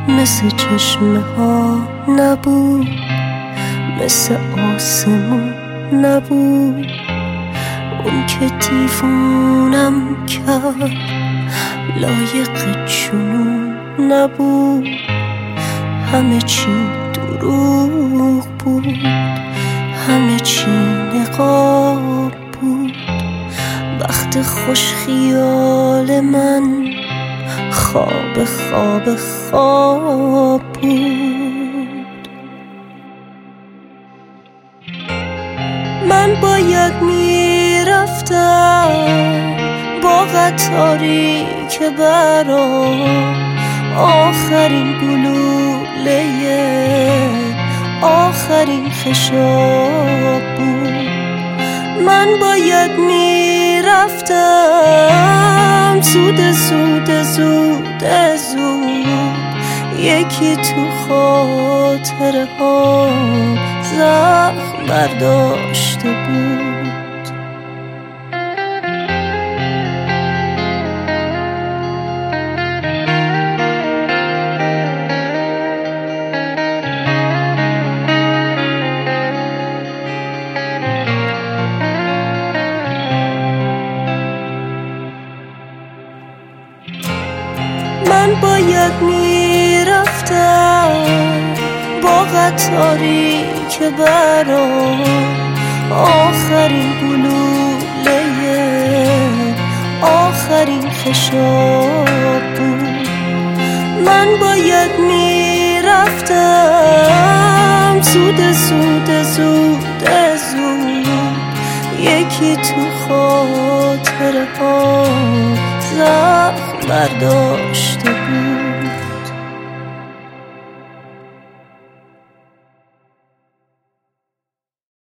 مثل چشمه ها نبود، مثل آسمون نبود، اون که دیوونم کرد لایق جنون نبود. همه چی دروغ بود، همه چی نقاب بود. وقت خوش خیال من خواب خواب خواب بود. من باید میرفتم با قطاری که برام آخرین گلوله آخرین خشاب بود. من باید میرفتم زود زود زود زود، یکی تو خاطره ها زخم برداشته بود. من باید میرفتم با قطاری که برام آخرین گلوله آخرین خشاب بود. من باید میرفتم زود زود زود زود، یکی تو خاطره ها زخم برداشته